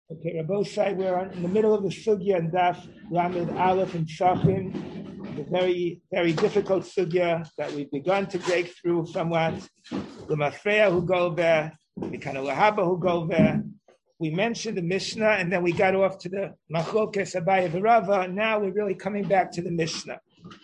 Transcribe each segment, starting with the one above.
Okay, Rabosai, we're in the middle of the sugya and Daf Lamed Aleph and Shachin, the very, very difficult sugya that we've begun to break through somewhat. The Mafreya who go there, the kind of Lahaba who go there. We mentioned the Mishnah, and then we got off to the Machlokes Abaye v'Rava. Now we're really coming back to the Mishnah.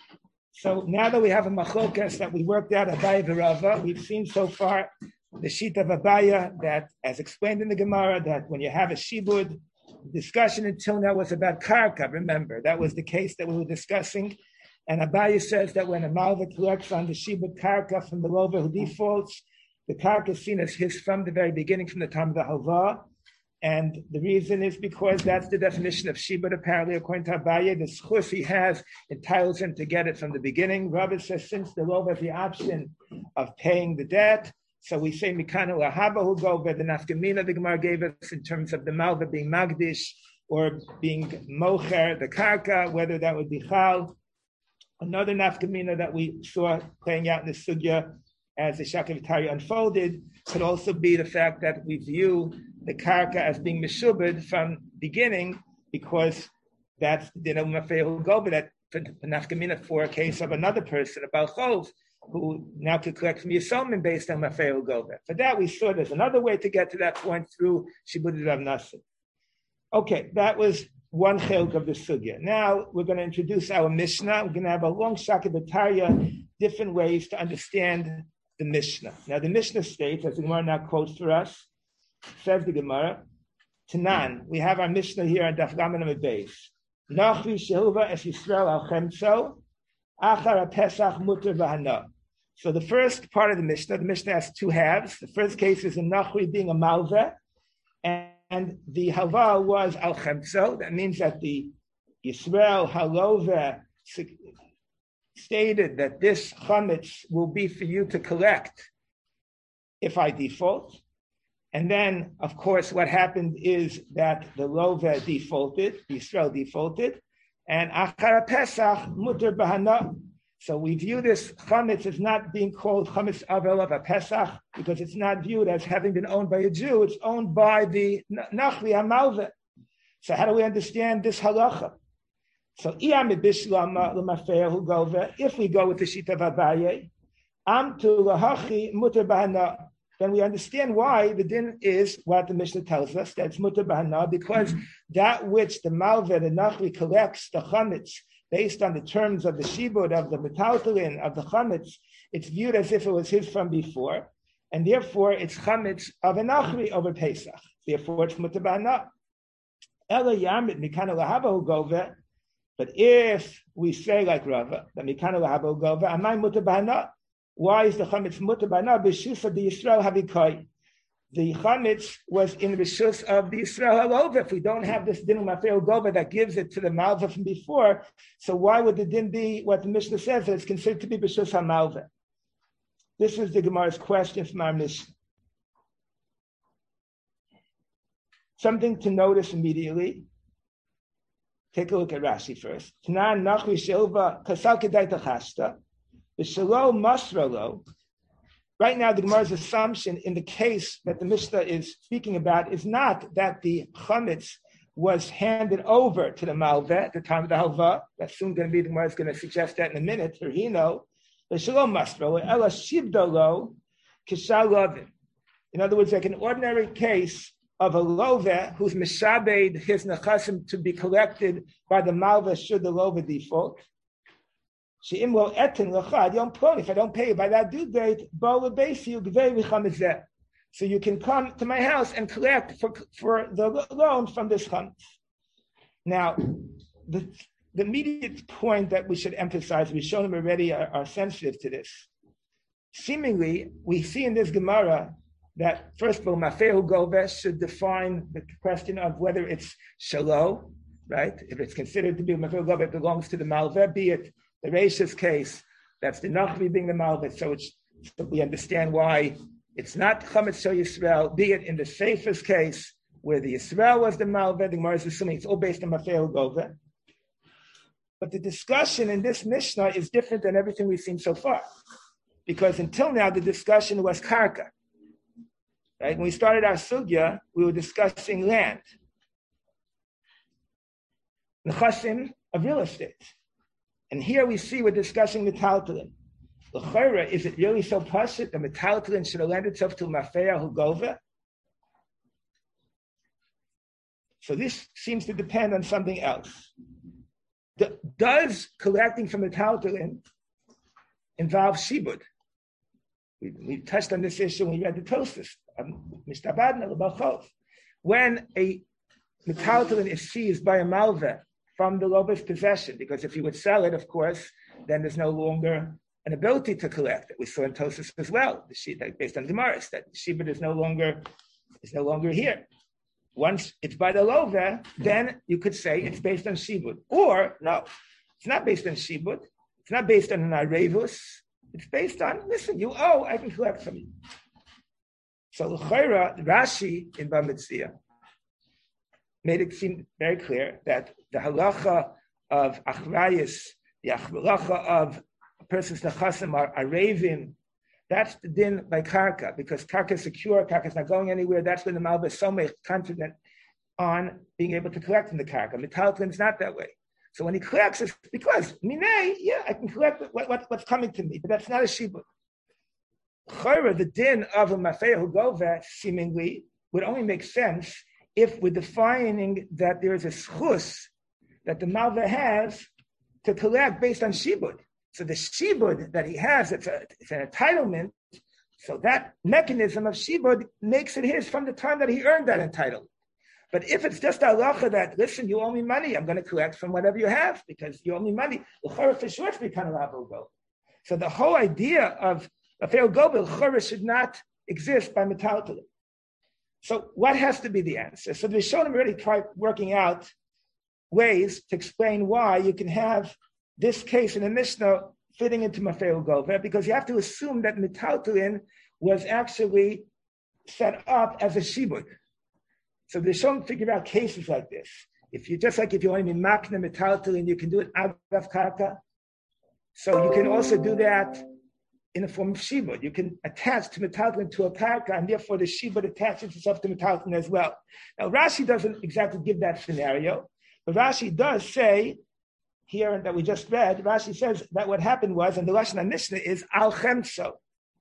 So now that we have a Machlokes that we worked out Abaye v'Rava, we've seen so far the sheet of Abaya that, as explained in the Gemara, that when you have a shibud, discussion until now was about karka. Remember, that was the case that we were discussing. And Abaya says that when a malva collects on the shibud karka from the lover who defaults, the karka is seen as his from the very beginning, from the time of the halva. And the reason is because that's the definition of shibud. Apparently, according to Abaya, the schus he has entitles him to get it from the beginning. Rabbi says since the lover has the option of paying the debt, so we say Mikana Lahaba who go by the nafkamina the Gemara gave us in terms of the malva being magdish or being mocher, the karka, whether that would be chal. Another nafkamina that we saw playing out in the sugya as the Shakavatari unfolded could also be the fact that we view the karka as being meshubed from beginning, because that's the mafei who go by that nafkamina for a case of another person, a balchov, who now could collect from Yisomim based on Mafei Gover. For that, we saw there's another way to get to that point through Shibud Rav Nassim. Okay, that was one chilk of the sugya. Now we're going to introduce our Mishnah. We're going to have a long shakavatariya, different ways to understand the Mishnah. Now the Mishnah states, as the Gemara now quotes for us, says the Gemara, Tanan, we have our Mishnah here on Daf Lamed Amud Beis. Nachri Shehilva Es Yisrael Al Chemtzo, Achar Pesach Muter V'Hana. So the first part of the Mishnah has two halves. The first case is a Nachri being a Malveh, and the Hava was Al Chemtzo. That means that the Yisrael Haloveh stated that this Chametz will be for you to collect if I default. And then, of course, what happened is that the Loveh defaulted, the Yisrael defaulted, and Achar Pesach Muter Bahana. So we view this chametz as not being called chametz avel of a Pesach because it's not viewed as having been owned by a Jew. It's owned by the Nachli Hamalveh. So how do we understand this halacha? So if we go with the shita of Abaye, amtu lahachi muter bahana, then we understand why the din is what the Mishnah tells us, that it's muter bahana, because that which the malveh, the nachli, collects, the chametz, based on the terms of the shibud, of the metaltalin, of the chametz, it's viewed as if it was his from before, and therefore it's chametz of a nachli over Pesach. Therefore it's muter bahana. Ela yamid mikana lahaba ugove. But if we say like Rava, that mikana lahaba ugove, amay muter bahana. Why is the chametz muter bahana? B'shus of the Yisrael havikai. The chametz was in b'shus of the Yisrael halova. If we don't have this din mafei gova that gives it to the malva from before, so why would the din be what the Mishnah says that it's considered to be b'shus hamalva? This is the Gemara's question from our Mishnah. Something to notice immediately. Take a look at Rashi first. Tanan nachri shelva kasal kedai tachashta. Right now, the Gemara's assumption in the case that the Mishnah is speaking about is not that the chametz was handed over to the malveh at the time of the halva. That's soon going to be, the Gemara is going to suggest that in a minute, or he know. In other words, like an ordinary case of a loveh who's mishabed his nechasim to be collected by the malveh should the loveh default. If I don't pay you by that due date, so you can come to my house and collect for the loan from this chametz. Now, the immediate point that we should emphasize, we've shown them already, are sensitive to this. Seemingly, we see in this Gemara that, first of all, Mafehu Goves should define the question of whether it's Shalo, right? If it's considered to be Mafehu Goves, it belongs to the Malveh, be it the Reish's case, that's the Nachli being the Malveh, so we understand why it's not Chametz Shel Yisrael, be it in the Seif's case, where the Yisrael was the Malveh, the Gemara is assuming it's all based on Mafehu Goves. But the discussion in this Mishnah is different than everything we've seen so far, because until now the discussion was Karka. Right? When we started our sugya, we were discussing land. nechasim of real estate. And here we see we're discussing metaltalin. L'chayra, is it really so pashut that metaltalin should lend itself to mafreya hu gova? So this seems to depend on something else. Does collecting from metaltalin involve shibud? We touched on this issue when we read the Tosfos. When a metaltalin is seized by a malveh from the lover's possession, because if he would sell it, of course, then there's no longer an ability to collect it. We saw in Tosfos as well, based on Gemaras, that shibud is no longer here. Once it's by the lover, then you could say it's based on shibud. Or, no, it's not based on shibud. It's not based on an arevus. It's based on, listen, you owe, I can collect from you. So, l'chayra, Rashi in Bamitzia made it seem very clear that the halacha of achrayus, the halacha of a person's nechasim are arevim, that's the din by karka, because karka is secure, karka is not going anywhere. That's when the malva is so confident on being able to collect from the karka. Metaltalin is not that way. So when he collects, it's because minay, yeah, I can collect what's coming to me, but that's not a shibud. Chayra, the din of a mafreya hu gova, seemingly would only make sense if we're defining that there is a schus that the malva has to collect based on shibud. So the shibud that he has, it's an entitlement. So that mechanism of shibud makes it his from the time that he earned that entitlement. But if it's just halacha that, listen, you owe me money, I'm going to collect from whatever you have because you owe me money, l'chora for sure it's become a go. So the whole idea of a fail go l'chora should not exist by metaltalin. So what has to be the answer? So the Rishonim already tried working out ways to explain why you can have this case in the Mishnah fitting into Mafreya Gova, because you have to assume that metaltalin was actually set up as a shibud. So the Rishonim figure out cases like this. If you want to be makna metaltalin, you can do it out of karka. So you can also do that in the form of shibud. You can attach to metaltalin to a karka, and therefore the shibud attaches itself to metaltalin as well. Now Rashi doesn't exactly give that scenario, but Rashi does say here that we just read, Rashi says that what happened was, and the Lashon HaMishnah is al chemso.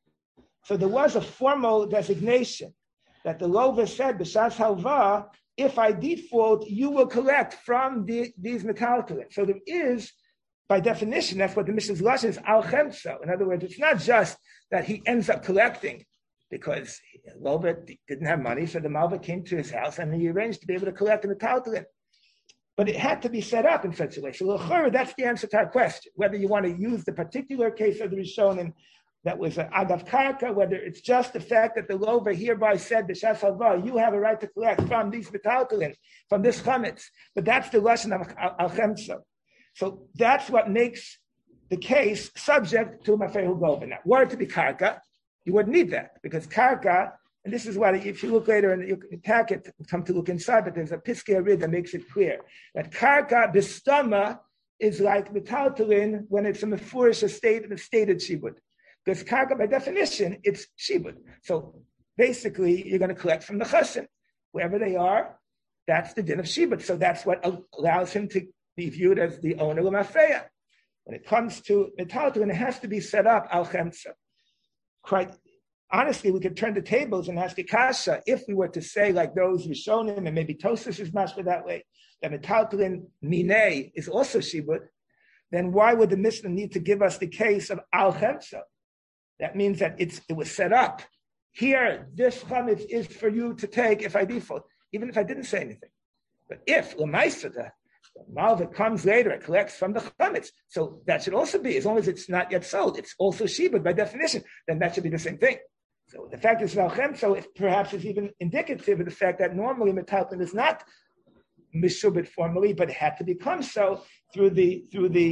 So there was a formal designation that the lover said, b'shas halva, if I default, you will collect from these metaltalin. So there is, by definition, that's what the Mishnah's Lashon is, al chemso. In other words, it's not just that he ends up collecting because Lover didn't have money, so the Malva came to his house and he arranged to be able to collect the metaltalin. But it had to be set up in such a way. So l'chora, that's the answer to our question. Whether you want to use the particular case of the Rishonim that was an agav karka, whether it's just the fact that the lover hereby said, b'shas halva, you have a right to collect from these metaltalin, from this chametz. But that's the lesson of al chemso. So that's what makes the case subject to mafreya hu gova. Now, were it to be karka, you wouldn't need that, because karka, and this is why, if you look later and you can attack it, come to look inside, but there's a Piskei Arid that makes it clear that karka b'stama is like metaltalin when it's a mefurish, a stated shibud. Because karka, by definition, it's shibud. So basically, you're going to collect from the chassan. Wherever they are, that's the din of shibud. So that's what allows him to be viewed as the owner of mafreya. When it comes to metaltalin, it has to be set up al chemsa. Quite honestly, we could turn the tables and ask a kasha, if we were to say, like those Rishonim, and maybe Tosfos is mashma that way, that metaltalin minei is also shibud, then why would the Mishnah need to give us the case of al chemsa? That means that it was set up. Here, this chametz is for you to take if I default, even if I didn't say anything. But if l'maisa, the malva comes later, it collects from the chametz, so that should also be, as long as it's not yet sold, it's also shibud by definition, then that should be the same thing. So the fact is Valchem, so it perhaps is even indicative of the fact that normally metaltalin is not mishubit formally, but it had to become so through the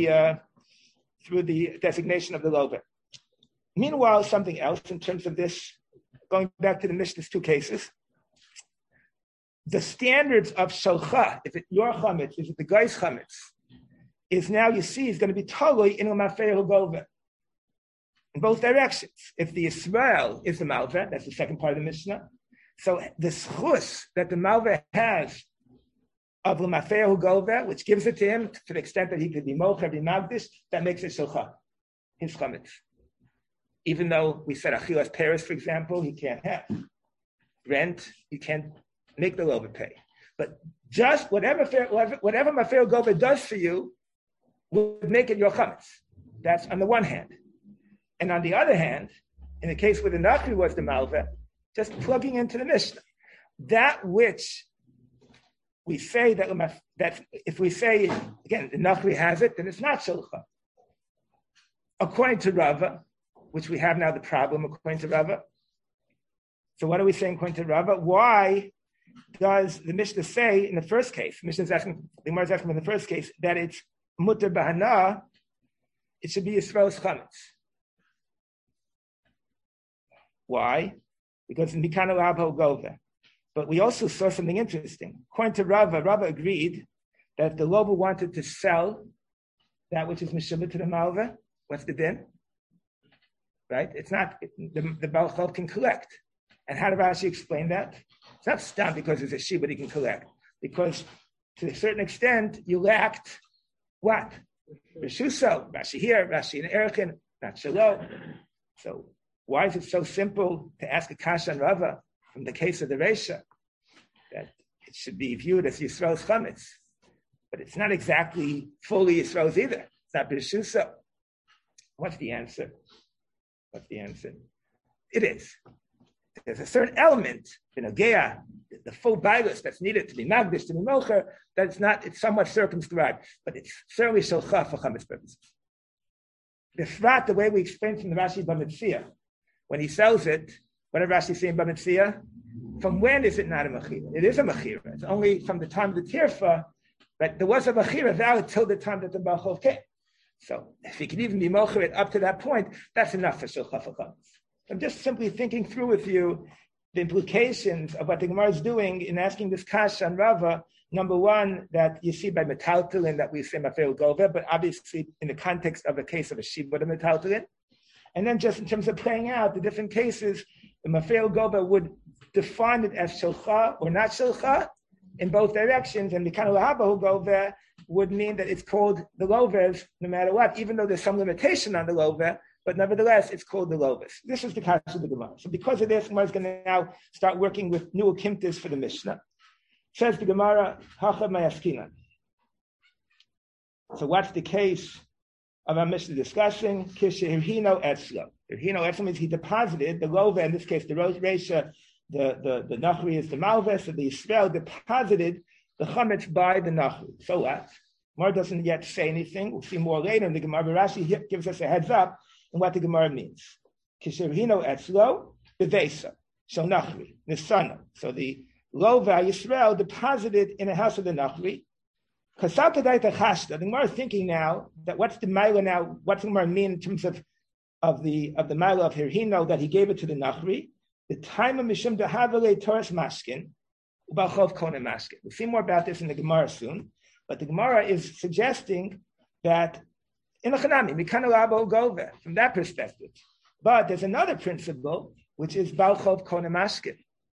designation of the lover. Meanwhile, something else in terms of this, going back to the Mishnah's two cases, the standards of shalcha, if it's your chametz, is it the guy's chametz, is now, you see, is going to be totally in mafreya hu gova. In both directions. If the Yisrael is the Malva, that's the second part of the Mishnah. So the schus that the Malva has of L'mafehu Gova, which gives it to him to the extent that he could be Mocher, be Magdish, that makes it Shilcha, his Chametz. Even though we said Achilas Paris, for example, he can't have. Rent, you can't make the Lova pay. But just whatever Mafehu Gova does for you would make it your Chametz. That's on the one hand. And on the other hand, in the case where the Nachri was the Malveh, just plugging into the Mishnah, that which we say that if we say, again, the Nachri has it, then it's not Shilcha. According to Rava, which we have now the problem, according to Rava. So what are we saying according to Rava? Why does the Mishnah say in the first case, the Gemara is asking in the first case, that it's Mutter Bahana, it should be Yisrael's Chametz. Why? Because in Mikana Rabba Gova. But we also saw something interesting. According to Rava agreed that if the Loba wanted to sell that which is Meshubah to the Malva, what's the din? Right? It's not, the Baal Chol can collect. And how did Rashi explain that? It's not stam because it's a she, but he can collect. Because to a certain extent, you lacked what? Rishuso, Rashi here, Rashi in Erichin, not Shalom. So why is it so simple to ask a kasha on Rava from the case of the Reisha that it should be viewed as Yisrael's chametz? But it's not exactly fully Yisrael's either. It's not B'Rishuso. What's the answer? It is. There's a certain element in a Geah, the full Bailus that's needed to be Magdish, to be Mocher, it's somewhat circumscribed, but it's certainly Shilcha for chametz purposes. The way we explain from the Rashi Bamitzia, when he sells it, what did Rashi say in Bamitzia? From when is it not a Mechira? It is a Mechira. It's only from the time of the Tirfa, but there was a Mechira valid till the time that the Baal Chol came. So if he could even be Mocher up to that point, that's enough for Shilcha for chametz. I'm just simply thinking through with you the implications of what the Gemara is doing in asking this kasha on Rava. Number one, that you see by metaltalin that we say Mafeil Gova, but obviously in the context of a case of a shibud of metaltalin. And then just in terms of playing out the different cases, the Mafeil Gova would define it as Shilcha or not Shilcha in both directions, and the Mikana Lahabahu Gova would mean that it's called the Lovers no matter what, even though there's some limitation on the Lover. But nevertheless, it's called the Lovis. This is the case of the Gemara. So because of this, Gemara is going to now start working with new Akimtis for the Mishnah. Says the Gemara, Hachav Mayaskina. So what's the case of our Mishnah discussing? Kisha Hirhino Etzlo. Hirhino Etzlo means he deposited the Lova, in this case the Reisha, the Nachri is the Malves, so the Yisrael deposited the Chametz by the Nachri. So what? Gemara doesn't yet say anything. We'll see more later in the Gemara. Rashi gives us a heads up and what the Gemara means. Kishirhino etzlo, bevesa, shel Nachri, nisana. So the Lova Yisrael deposited in the house of the Nachri. Kasal kadai techashta. The Gemara is thinking now that what's the Maila now? What's the Gemara mean in terms of the Maila of Hirhino that he gave it to the Nachri? The time of Mishum dehavale Torres Maskin, ubachov konem Maskin. We'll see more about this in the Gemara soon. But the Gemara is suggesting that in the Chanami, Mikana Labo Gove, from that perspective. But there's another principle, which is Balchov Konem Mashkin.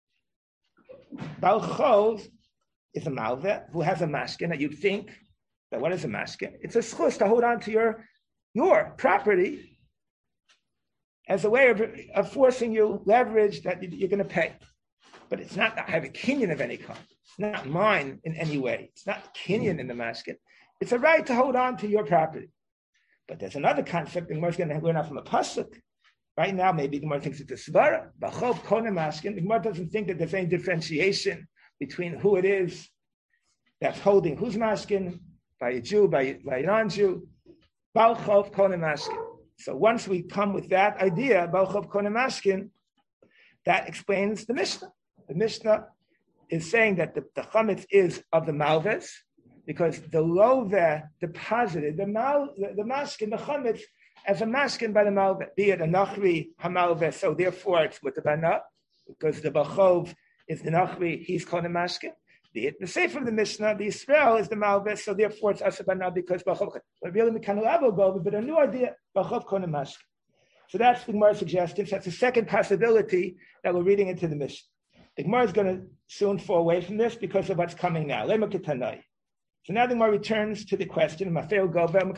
Balchov is a Malveh who has a Mashkin that you think that what is a Mashkin? It's a schus to hold on to your property as a way of forcing you leverage that you're going to pay. But it's not, I have a kinyan of any kind. It's not mine in any way. It's not kinyan in the Mashkin. It's a right to hold on to your property. But there's another concept the Gemara is going to learn out from a pasuk. Right now, maybe the Gemara thinks it's a svara. B'chov konem mashkin. The Gemara doesn't think that there's any differentiation between who it is that's holding who's mashkin, by a Jew, by a non-Jew. B'chov konem mashkin. So once we come with that idea, b'chov konem mashkin, that explains the Mishnah. The Mishnah is saying that the chametz is of the malves, because the Love deposited the maskin, the chametz, as a maskin by the malve, be it a nachri hamalve, so therefore it's with the bana, because the bachov is the nachri, he's called a maskin. Be it the sefer of the Mishnah, the Yisrael is the malve, so therefore it's asabana because bachov. But really, we can go, but a new idea, bachov called a maskin. So that's the Gemara's suggestion. So that's the second possibility that we're reading into the Mishnah. The Gemara is going to soon fall away from this because of what's coming now. So now the Gemara returns to the question, let's say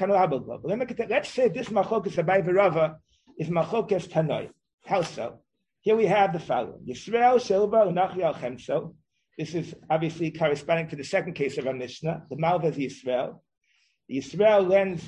this Machokas Abai v'Rava is Machokas Tanoi. How so? Here we have the following. Yisrael, Shilba, Unachi al Chemso. This is obviously corresponding to the second case of our Mishnah. The Malva is Yisrael. Yisrael lends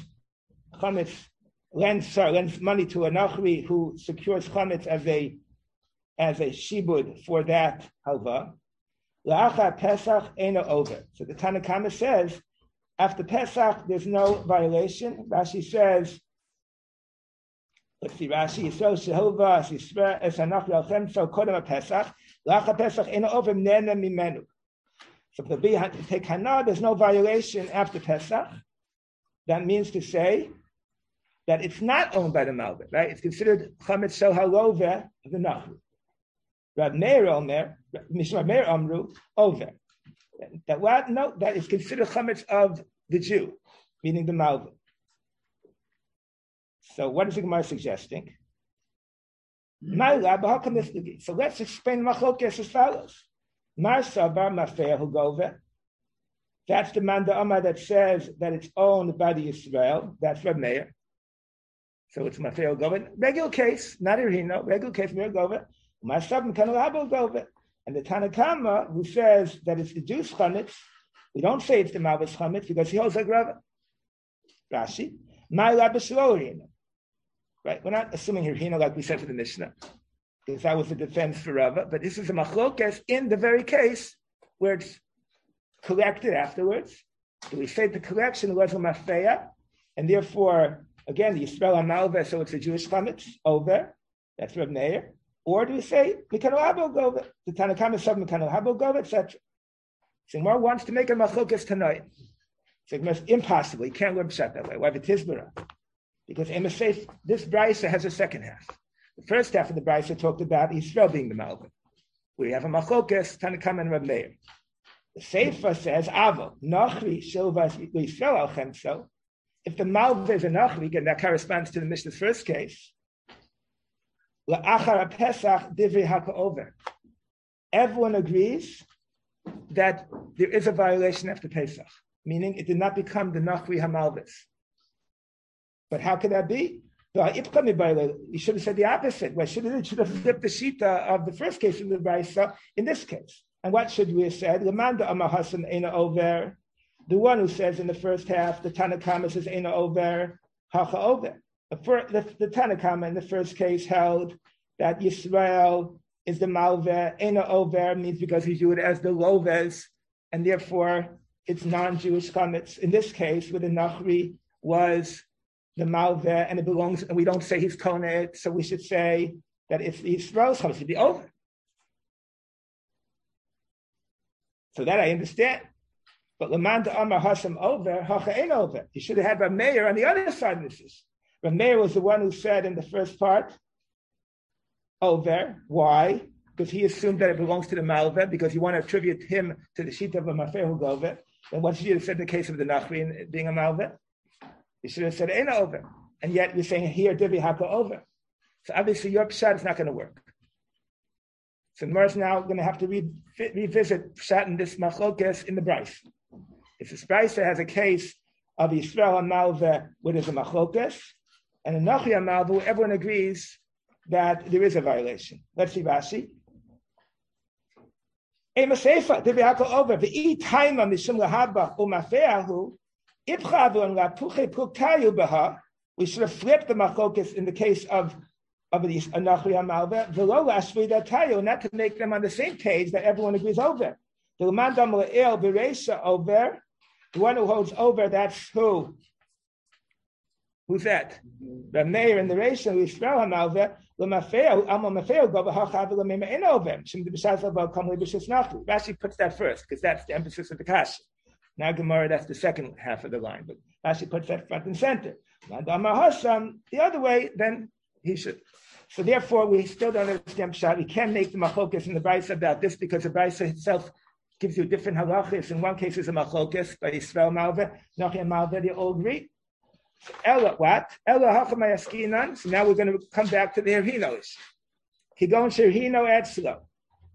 money to a Nachri who secures chametz as a shibud for that halva. La'achar Pesach eino over. So the Tanna Kama says, after Pesach, there's no violation. Rashi says, let's see, Rashi, Yisrael Shehova, Yisrael es Nachri al Chemso, kodem Pesach, la'achar Pesach eino over, mnena mimenu. So for the take Hana, there's no violation after Pesach. That means to say that it's not owned by the Malva, right? It's considered chametz shel halove of the Nachri. Rab Meir Omer, Mishmar Meir Amru, over. That what? No, that is considered chametz of the Jew, meaning the Malva. So what is the Gemara suggesting? So let's explain Machlokes as follows. Mar Sabar Mafeah Hugove. That's the Manda Amar that says that it's owned by the Yisrael. That's Rab Meir. So it's Mafeah Hugove. Regular case, not Irino, regular case, Meir Hugove. Mar Sabar Mafeah Hugove. And the Tanna Kama, who says that it's the Jews' chametz, we don't say it's the Malva's chametz because he holds like Rava. Rashi, my Rabbi. Right? We're not assuming here, like we said for the Mishnah, because that was the defense for Rava. But this is a machlokes in the very case where it's collected afterwards. Do we say the collection was a mafeya, and therefore, again, the Yisrael Malva, so it's a Jewish chametz over. That's Reb Meir. Or do we say Mikano Habo Gova? The Tanna Kama said Mikano Habo Gova, etc. So Mar wants to make a machlokes tonight. So it's impossible. You can't learn pshat that way. Why have a tizbara? Because Amos says this brisa has a second half. The first half of the brisa talked about Yisrael being the Malva. We have a machlokes Tanna Kama and Reb Meir. The Seifa says Avo Nachri Shilvas Yisrael al Chemso. If the Malva is a Nachri, and that corresponds to the Mishnah's first case. La'achar Pesach divri hakaover. Everyone agrees that there is a violation after Pesach, meaning it did not become the Nachri Hamalvis. But how could that be? You should have said the opposite. Well, should have flipped the shita of the first case of the Brisa in this case. And what should we have said? Lamanda Amar Hasan Eina Over. The one who says in the first half, the Tanna Kama says Eina Over, Hacha Over. The Tanna Kama in the first case held that Yisrael is the Malveh. Eina Over means because he viewed it as the Loves, and therefore it's non-Jewish chametz. In this case, where the Nachri was the Malveh, and it belongs, and we don't say he's Konet, so we should say that it's Yisrael's chametz, to be over. So that I understand. But Lamanda Amar Hashem over, Hacha Ein over. You should have had Reb Meir on the other side of this. Reb Meir was the one who said in the first part, over. Why? Because he assumed that it belongs to the Malveh, because you want to attribute him to the Shita of a Mafeh Hugove. And what should you have said in the case of the Nachri being a Malveh? You should have said Ein over. And yet you're saying here, Divi Haka over. So obviously your pshat is not going to work. So the Gemara is now going to have to revisit pshat in this machlokes in the Bryce. If this Bryce has a case of Yisrael and Malveh, where there's a machlokes, and a Nachri and Malveh, where everyone agrees that there is a violation. Let's see Rashi. Ema Seifa, Divi Haka over. V'i taima mishum lahaba umafeahu ibchavu and lapuche puktayu baha. We should have flipped the machlokes in the case of these Anachri Hamalveh, v'lo lashvi datayu, not to make them on the same page that everyone agrees over. The Lamandam Le'el Bereisha over, the one who holds over, that's who? Who's that? The Meir in the Reisha, Yisrael Hamalveh, L'mafeo, Alma Mafeo, Gova Hachav L'mema In over. Shim the B'shaz L'bo Kam L'b'shas Nachri. Rashi puts that first, because that's the emphasis of the Kasha. Now Gemara, that's the second half of the line, but Rashi puts that front and center. Lamandam Hasham, the other way, then he should. So therefore, we still don't understand pshat. We can't make the machlokes in the Brisa about this because the Brisa itself gives you different halachas. In one case, it's a machlokes by Yisrael Malveh, Nachri and Malveh. They all agree. So Ella what? Ella hachamayaskinan. So now we're going to come back to the Hirhino issue. Kigon Shirhino Etzlo.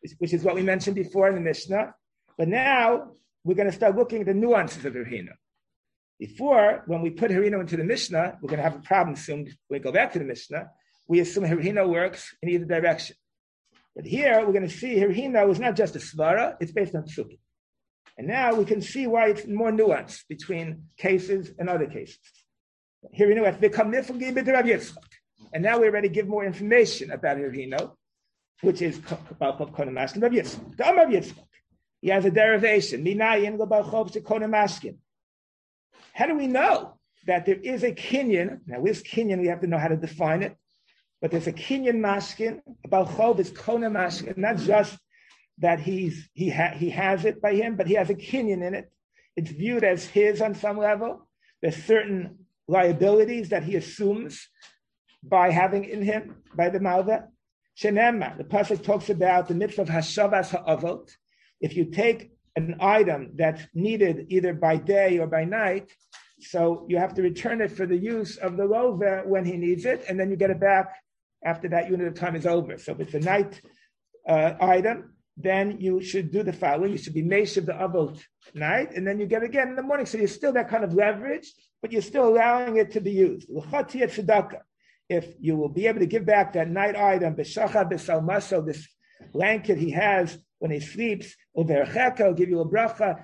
which is what we mentioned before in the Mishnah. But now we're going to start looking at the nuances of Hirhino. Before, when we put Hirhino into the Mishnah, we're going to have a problem soon. When we go back to the Mishnah, we assume Hirhino works in either direction. But here, we're going to see Hirhino is not just a svara, it's based on psukim. And now we can see why it's more nuanced between cases and other cases. Hirhino has become nifugim b'Rav Yitzchak. And now we're ready to give more information about Hirhino, which is about Konem Mashkin Rav Yitzchak. The Rav Yitzchak, he has a derivation. Minayin l'balchov shekonem mashkin. How do we know that there is a kinyan? Now, with kinyan, we have to know how to define it. But there's a kinyan mashkin. Balchov is konem mashkin. Not just that he has it by him, but he has a kinyan in it. It's viewed as his on some level. There's certain liabilities that he assumes by having in him, by the malva. Shenema, the pasuk talks about the mitzvah of hashavas ha'avot. If you take an item that's needed either by day or by night, so you have to return it for the use of the lover when he needs it, and then you get it back after that unit of time is over. So if it's a night item, then you should do the following. You should be meshiv the avot night, and then you get it again in the morning. So you're still that kind of leverage, but you're still allowing it to be used. If you will be able to give back that night item, b'shacha b'salmaso, this blanket he has when he sleeps, will give you a bracha.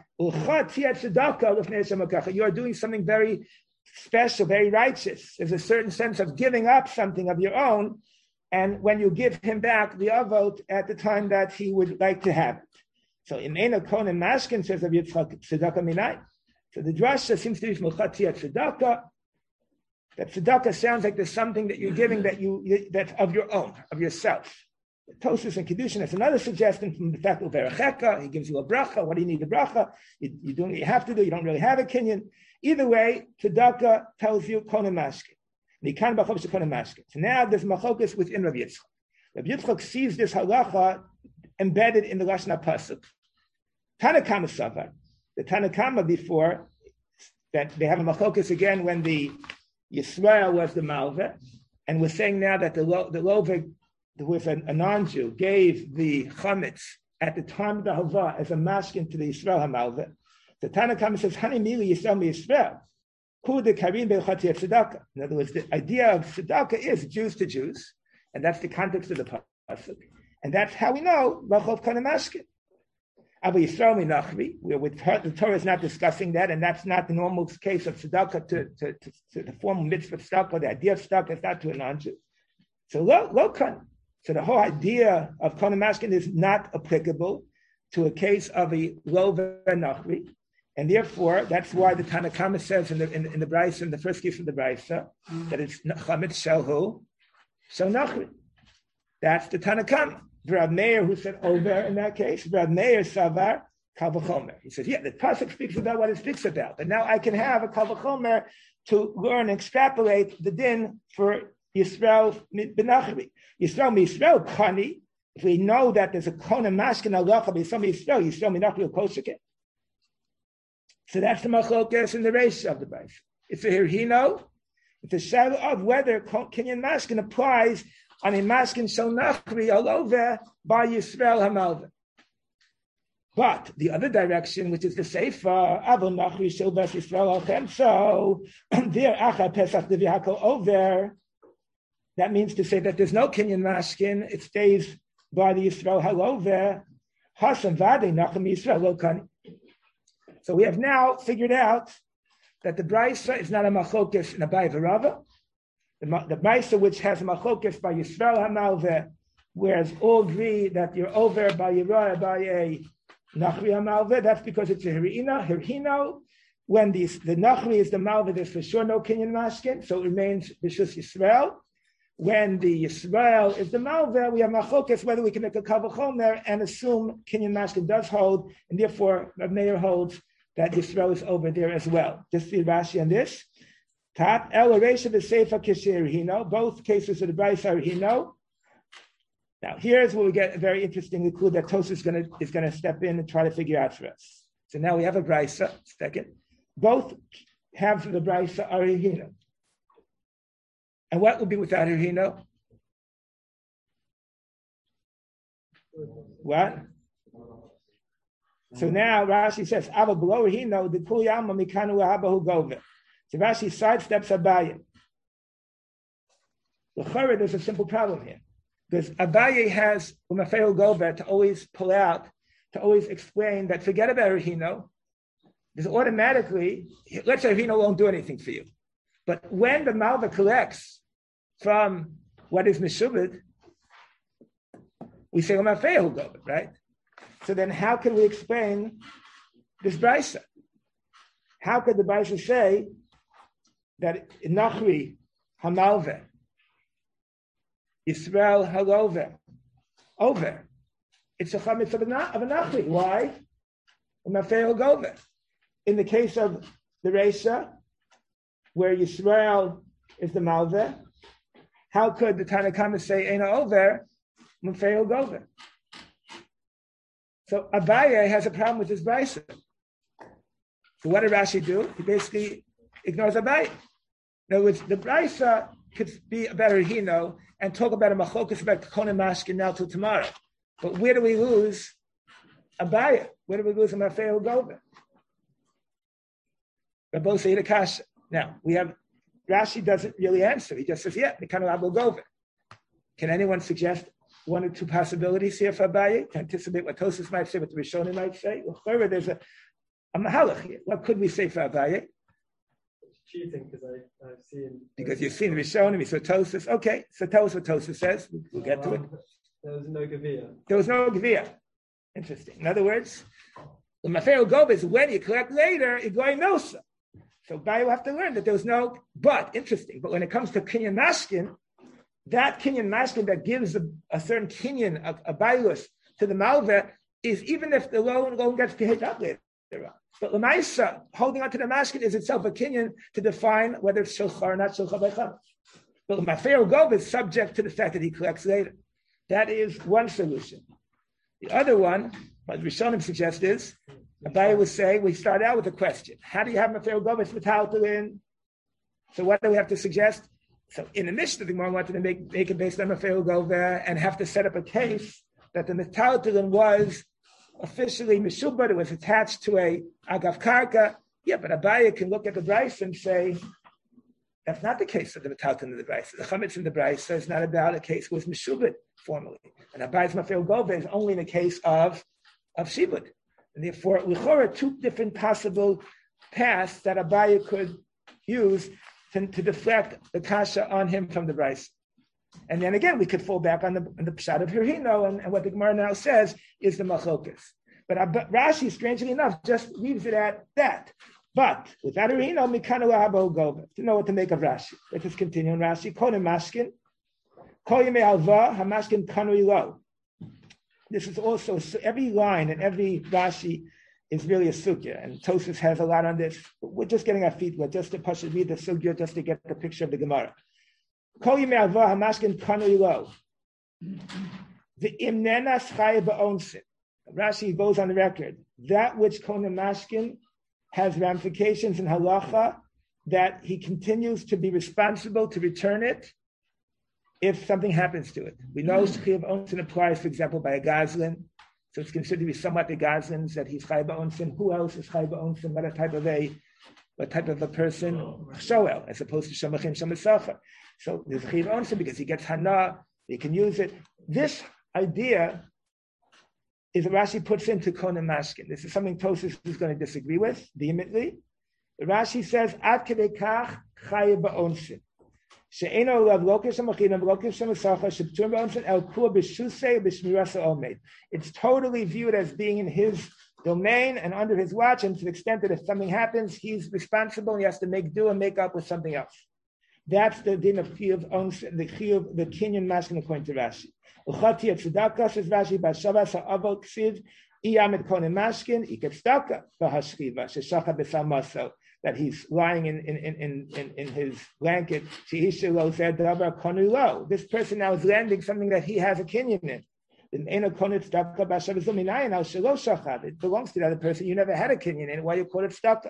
You are doing something very special, very righteous. There's a certain sense of giving up something of your own, and when you give him back the avot at the time that he would like to have it. So Imena Konem Mashkin says of Yitzchak tzedakah minai. So the drasha seems to be Mulchatiyat tzedakah. That tzedakah sounds like there's something that you're giving that's of your own, of yourself. Tosus and Kiddushin, that's another suggestion from the fact of Veracheka. He gives you a bracha. What do you need the bracha? You do what you have to do. You don't really have a kinyan. Either way, tzedakah tells you konem mashkin. So now there's machokas within Rav Yitzchak. Rav Yitzchak sees this halacha embedded in the Lashon HaPasuk. Tanakama Savar. The Tanakama before, that they have a machokas again when the Yisrael was the Malveh, and we're saying now that the Lover, who was a non-Jew, gave the chametz at the time of the Hava as a mashkin to the Yisrael HaMalveh. The Tanakama says, Hani mili Yisrael mi-Yisrael. In other words, the idea of tzedakah is Jews to Jews, and that's the context of the pasuk, and that's how we know Rachov Konem Mashkin. Abu Yisrael Minachri, the Torah is not discussing that, and that's not the normal case of tzedakah to the formal mitzvah of tzedakah. The idea of tzedakah is not to a non-Jew. So So the whole idea of Konem Mashkin is not applicable to a case of a lover nachri. And therefore, that's why the Tanakama says in the Brisa, in the first case of the Brisa, that it's chametz shalhu, so nachri. That's the Tanakama. Rav Meir, who said over in that case, Rav Meir savar kal v'chomer. He says, yeah, the pasuk speaks about what it speaks about, but now I can have a kal v'chomer to learn and extrapolate the din for Yisrael benachri. Yisrael mi-Yisrael kani. If we know that there's a konem mashkin halacha b'Yisrael mi-Yisrael, Yisrael mi-nachri u'kosheket. So that's the machlokas in the race of the Brisa. It's a hirhino. It's a shadow of whether kinyan mashkin applies on a mashkin shel nachri all over by Yisrael hamalveh. But the other direction, which is the sefer, avol nachri shel bas Yisrael alchem, so there achar pesach devihakol over. That means to say that there's no kinyan mashkin; it stays by the Yisrael halover. Hasam vade nacham Yisrael lo kani. So we have now figured out that the Brisa is not a machokes in a Abai v'Rava. The Brisa which has a machokes by Yisrael hamalveh, whereas all agree that you're over by Yerah by a Nachri hamalveh, that's because it's a hirhino. When the Nachri is the malveh, there's for sure no kinyan mashkin, so it remains B'shus Yisrael. When the Yisrael is the malveh, we have machokes whether we can make a kavachomer and assume kinyan mashkin does hold, and therefore Rav Meir holds that Yisrael is over there as well. Just see Rashi on this. Top El Aresha B'Seifa Kishir Hino. Both cases of the Brisa are Hino. Now here's where we get a very interesting clue that Tosfos is going to step in and try to figure out for us. So now we have a Brisa. Second, both halves of the Brisa are Hino. And what would be without Hino? What? So now Rashi says, Ava below he know the Kuliyama Mikanu Abahu Gove. So Rashi sidesteps Abaye. The there's a simple problem here. Because Abaye has Umafeo Gove to always pull out, to always explain that forget about Rahino. Because automatically, let's say Rahino won't do anything for you. But when the Malva collects from what is Meshubed, we say Umafeo Gove, right? So then how can we explain this Brisa? How could the Brisa say that Nachri Hamalve, Yisrael Halove, over? It's a chametz of a Nachri. Why? Umafei Gove. In the case of the Reisha, where Yisrael is the Malve, how could the Tanakhama say Eina over, Umafei Gove? So Abaye has a problem with this Brisa. So what did Rashi do? He basically ignores Abaye. In other words, the Brisa could be about Rahino and talk about a machokas about Kohen Mashkin now till tomorrow. But where do we lose Abaye? Where do we lose Amafei Gove? Rabbo Seid Akasha. Now, we have, Rashi doesn't really answer. He just says, yeah, Mikanu Abu Gove. Can anyone suggest one or two possibilities here for Abaye to anticipate what Tosas might say, what the Rishonim might say? Well, further, there's a mahalach here. What could we say for Abaye? Cheating, because I've seen... Because you've seen Rishonim, you saw Tosas. Okay, so tell us what Tosas says. We'll get to it. There was no Gevia. There was no Gevia. Interesting. In other words, the Mafeo Gov is when you collect later, you're going Nosa. So Abaye will have to learn that there was no, but interesting. But when it comes to Kinyan Mashkin, that Kinyan Mashkin that gives a certain Kinyan, a Bailus to the Malva, is even if the loan gets paid up later on. But Lamaisa, holding on to the Mashkin, is itself a Kinyan to define whether it's Shulcha or not Shulcha by Chametz. But Mafeo Gov is subject to the fact that he collects later. That is one solution. The other one, what Rishonim suggest is, Abaye would say, we start out with a question. How do you have Mafeo Gov? It's Metaltalin. So what do we have to suggest? So in the Mishnah, the Gemara wanted to make it based on Mafeo Gov and have to set up a case that the Metaltalin was officially Meshubad, it was attached to a Agav Karka. Yeah, but Abaye can look at the Brisa and say, that's not the case of the Metaltalin of the Brisa. The Chametz in the Brisa is not about a case with Meshubad formally. And Abaye's Mafeo Gov is only in the case of Shibud. And therefore, there are two different possible paths that Abaye could use to deflect the kasha on him from the Brisa. And then again, we could fall back on the pshat of Hirino, and what the Gemara now says is the machokas. But Rashi, strangely enough, just leaves it at that. But without Hirino, mikanu habo gova. To know what to make of Rashi. Let's just continue on Rashi. Kohen Mashkin, kol yemei alva hamashkin kanui lo. This is also, every line and every Rashi is really a sugya, and Tosfos has a lot on this. We're just getting our feet wet, just to read the sugya, just to get the picture of the Gemara. Kol yimei alva hamashkin kanui lo. The imnena schaya ba'onsin. Rashi goes on the record. That which Kohen Mashkin has ramifications in halacha, that he continues to be responsible to return it if something happens to it. We know Shchi Onsin applies, for example, by a Gazlin. So it's considered to be somewhat the Gazlins that he's Chai Ba'onsin. Who else is Chai Ba'onsin? What type of a person? Shoel, as opposed to Shomachim Shomasacha. So there's Chai Ba'onsin because he gets Hana, he can use it. This idea is what Rashi puts into Kohen Mashkin. This is something Tosfos is going to disagree with vehemently. Rashi says, Ad kedei kach Chai Ba'onsin. It's totally viewed as being in his domain and under his watch, and to the extent that if something happens, he's responsible and he has to make do and make up with something else. That's the din of Chiyuv Onsin, the Kinyan Mashkin according to Rashi. Uchati at Tzedakah, says Rashi, Bashavas ha'avol ksiv, iyamid konen mashkin, iket tzedakah, v'hashchiva, sheshachah b'samaso, that he's lying in his blanket. This person now is landing something that he has a kinyan in. It belongs to the other person. You never had a kinyan in. Why you call it tzedakah?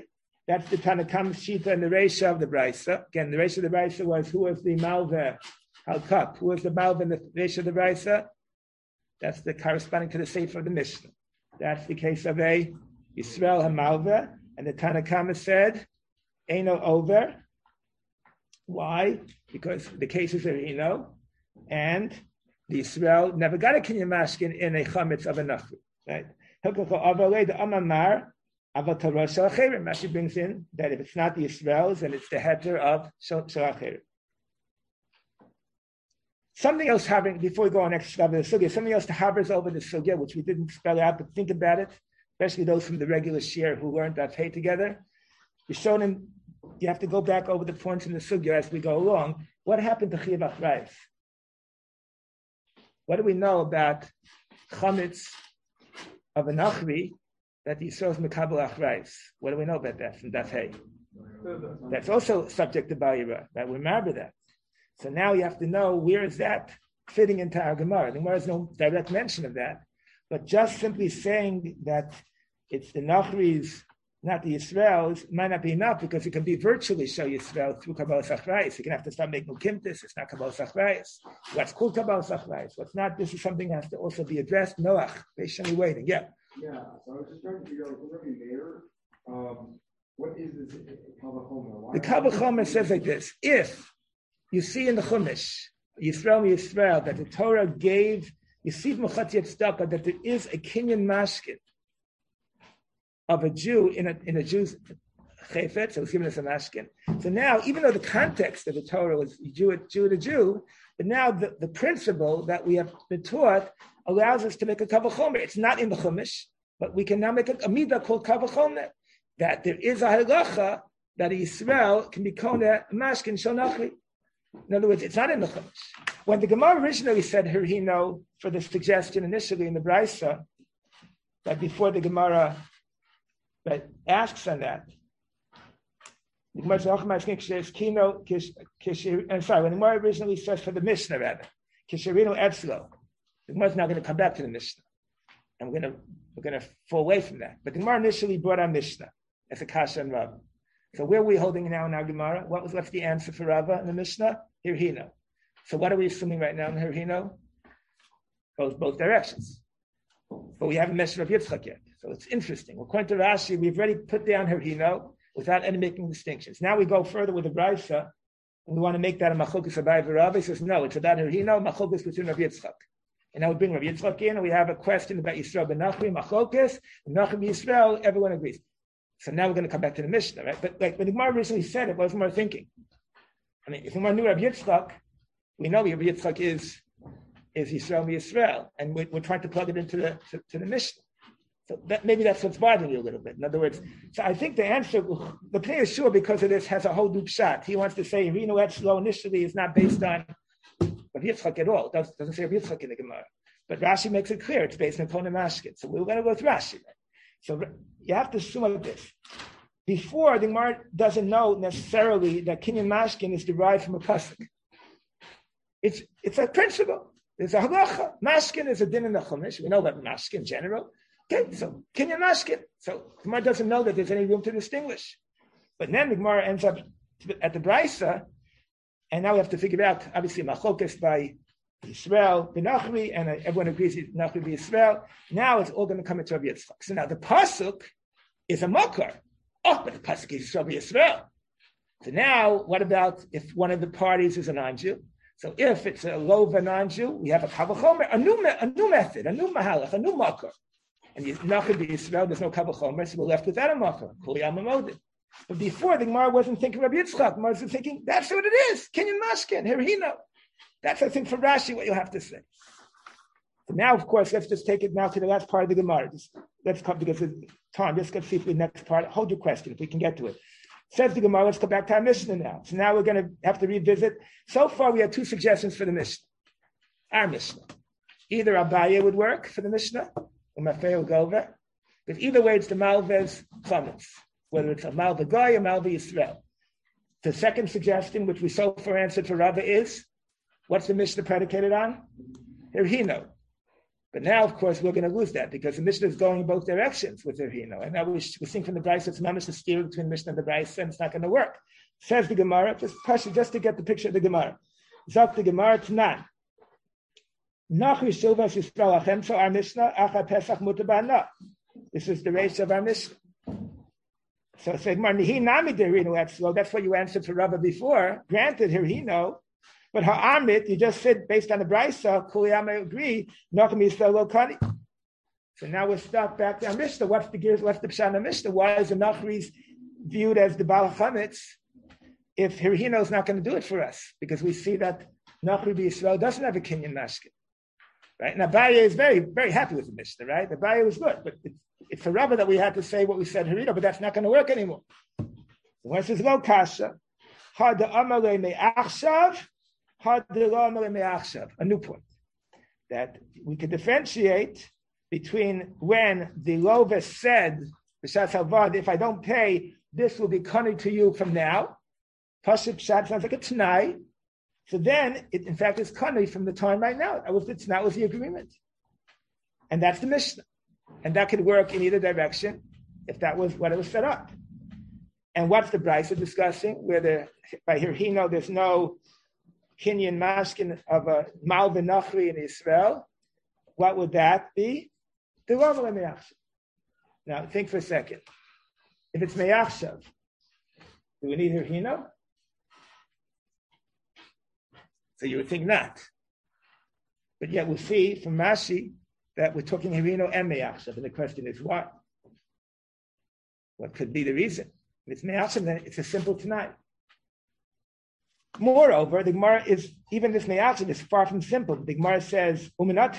That's the Tanakhama Shita and the Reisha of the Brisa. Again, the Reisha of the Brisa was who was the Malveh Halkap. Who is the Malva in the Reish of the Brisa? That's the corresponding to the Sefer of the Mishnah. That's the case of a Yisrael HaMalva, and the Tanakama said, Eino over. Why? Because the cases are Eino, and the Yisrael never got a Kinyan Mashkin in a Chametz of a Nachri. Right? Rashi brings in that if it's not the Yisraels, then it's the heter of Shalacherim. Something else happening before we go on next level of the sugya. Something else hovers over the sugya, which we didn't spell out, but think about it, especially those from the regular shir who learned that hey together. You showed him. You have to go back over the points in the sugya as we go along. What happened to Chiyav Achrayis? What do we know about chametz of a nachri that the Yisrael is mekabel achrayis? What do we know about that from Daf Hey? That's also subject to Bayira. Right? We remember that. So now you have to know where is that fitting into our Gemara. The Gemara has no direct mention of that, but just simply saying that it's the Nachris, not the Yisraels, might not be enough because it can be virtually show Yisrael through Kabbalah Achrayis. You can have to start making Kimtis. It's not Kabbalah Achrayis. What's called Kabbalah Achrayis? What's not? This is something that has to also be addressed. Noach, patiently waiting. Yeah. Yeah. So I was just trying to figure out where we there. What is this Kavachomer? The Kavachomer says like this: if you see in the Chumash, Yisrael, that the Torah gave Yisiv Mechat Tzedakah, that there is a Kinyan Mashkin of a Jew in a Jew's chayfetz, so it's given us a mashkin. So now, even though the context of the Torah was Jew to Jew, but now the principle that we have been taught allows us to make a kavachomer. It's not in the Chumash, but we can now make a midah called kavachomer, that there is a halacha that a Yisrael can be kona mashkin shonachri. In other words, it's not in the Chumash. When the Gemara originally said Hirhino for the suggestion initially in the Brisa, that before the Gemara that asks on that, the Gemara says Kino I'm sorry, when the Gemara originally says for the Mishnah rather, Kisherino Etzlo, the Gemara is now going to come back to the Mishnah, and we're going to fall away from that. But the Gemara initially brought our Mishnah as a Kasha and Rav. So where are we holding now in our Gemara? What's the answer for Rava in the Mishnah? Hirhino. So what are we assuming right now in Hirhino? Goes both directions. But we haven't mentioned Rav Yitzchak yet. So it's interesting. According to Rashi, we've already put down Hirhino without any making distinctions. Now we go further with the Brisa, and we want to make that a Machlokus Abai v'Rav. He says, no, it's about Hirhino, Machlokus between Rav Yitzchak. And now we bring Rav Yitzchak in, and we have a question about Yisrael ben Nachri, Machlokus, and Nachri Yisrael, everyone agrees. So now we're going to come back to the Mishnah, right? But like when the Gemara originally said it, what was more thinking? I mean, if the Gemara knew Rav Yitzchak, we know Rav Yitzchak is Yisrael Yisrael, and we're trying to plug it into the Mishnah. So maybe that's what's bothering you a little bit. In other words, so I think the answer, the Pnei Yeshua, because of this, has a whole deep shot. He wants to say Rino Etzlo initially is not based on Rav Yitzchak at all. It doesn't say Rav Yitzchak in the Gemara. But Rashi makes it clear it's based on Kona Mashkin. So we're going to go with Rashi. Right? So you have to assume like this. Before, the Gemara doesn't know necessarily that Kinyan Mashkin is derived from a pasuk. It's a principle. There's a halacha. Mashkin is a din in the Chumash. We know about Mashkin in general. Okay, so Kinyan Mashkin. So the Gemara doesn't know that there's any room to distinguish. But then the Gemara ends up at the Brisa, and now we have to figure out, obviously, Machlokas by Yisrael b'Nachri, and everyone agrees it's Nachri b'Yisrael. Now it's all going to come into Rav Yitzchak. So now the pasuk is a makar. Oh, but the pasuk is Yisrael b'Yisrael. So now, what about if one of the parties is a non-Jew? So if it's a lova non-Jew, we have a kavachomer, a new method, a new mahalach, a new makar. And Nachri b'Yisrael, there's no kavachomer, so we're left without a makar. Kuliyam Amodim. But before, the Gemara wasn't thinking Rav Yitzchak. The Gemara was thinking, that's what it is. Kinyan Mashkin, Hirhino. That's, I think, for Rashi, what you'll have to say. So now, of course, let's just take it now to the last part of the Gemara. Let's come, because of time. Let's go see if the next part. Hold your question, if we can get to it. Says the Gemara, let's go back to our Mishnah now. So now we're going to have to revisit. So far, we had two suggestions for the Mishnah. Our Mishnah. Either Abaye would work for the Mishnah, or Mafei will go over. But either way, it's the Malvez Chametz, whether it's a Malva Goy or Malva Yisrael. The second suggestion, which we so far answered for Rava, is what's the Mishnah predicated on? Hirhino. But now, of course, we're going to lose that because the Mishnah is going in both directions with Hirhino. And now we think from the Brisa, it's mamish the steer between Mishnah and the Brisa, and it's not going to work. Says the Gemara, just to get the picture of the Gemara. Zok the Gemara Tanan. Nachri Shilvas Yisrael Achem, so our Mishnah, Acha Pesach Mutabana. This is the race of our Mishnah. So it's like, that's what you answered for Rava before. Granted, here he know. But ha'amrit, you just said, based on the Brisa, Kuliyama agree, Nachmi Yisrael Lokani. So now we're stuck back to our Mishnah. What's the Pshat Mishnah? Why is the Nachri viewed as the Baal Chametz if Hirhino is not going to do it for us? Because we see that Nachri Yisrael doesn't have a Kenyan mashkin. Right? And Abaye is very, very happy with the Mishnah, right? Abaye was good, but it's a rubber that we had to say what we said Hirhino, but that's not going to work anymore. So when it says Lo Kasha, Had Amale Me'achshav, Had Lo Amale Me'achshav, a new point. That we could differentiate between when the Lovis said, if I don't pay, this will be coming to you from now. Pasuk Pshat sounds like a Tanai. So then, it in fact is Kani from the time right now. That was the agreement. And that's the Mishnah. And that could work in either direction if that was what it was set up. And what's the Brisa discussing? Where by Hirhino, there's no Kinyan Mashkin of a Malvin Nachri in Israel. What would that be? The Rav Me'achshav. Now, think for a second. If it's Me'achshav, do we need Hirhino? So you would think not. But yet we'll see from Rashi that we're talking Hirhino and Me'achshav. And the question is what? What could be the reason? If it's Me'achshav, then it's a simple tonight. Moreover, the Gemara is, even this Me'achshav is far from simple. The Gemara says, how do I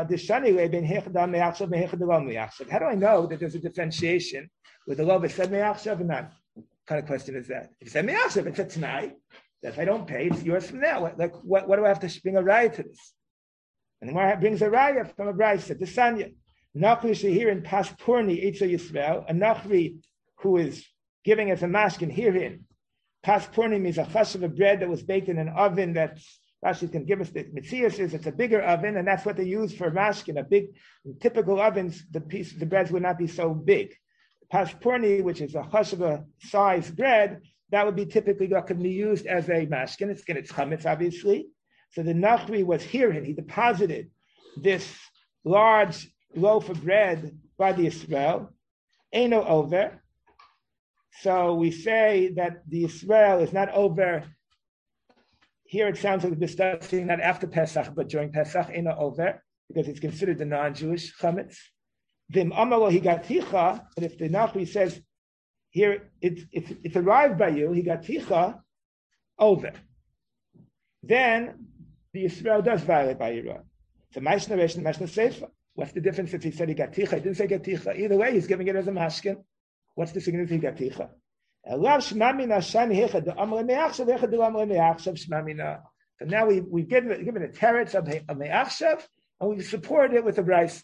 know that there's a differentiation with the law that said Me'achshav and not? What kind of question is that? If it said Me'achshav, it's a tonight. That if I don't pay, it's yours from now. What do I have to bring a raya to this? And the Gemara brings a raya from a brisa, the Sanya. Nachri Shehir Paspurni Eitza Yisrael, a Nachri who is giving us a mashkin herein. Paspurni means a chash of a bread that was baked in an oven that Rashi can give us the Metzias is. It's a bigger oven, and that's what they use for mashkin. A big, typical ovens, the breads would not be so big. Paspurni, which is a chash of a size bread, that would be typically what could be used as a mashkin. It's chametz, obviously. So the Nachri was herein. He deposited this large loaf of bread by the Yisrael. Eino over. So we say that the Yisrael is not over. Here it sounds like we're discussing not after Pesach, but during Pesach. Eino over, because it's considered the non-Jewish chametz. Vim amalo higaticha. But if the Nachri says, here, it's arrived by you, he got ticha, over. Then the Yisrael does violate by Yirah. So Maishna Resh and Maishna Seifa. What's the difference if he said he got ticha? He didn't say get ticha. Either way, he's giving it as a mashkin. What's the significance he got ticha? So now we've given a teretz of Me'achshav, and we've supported it with a Bryce.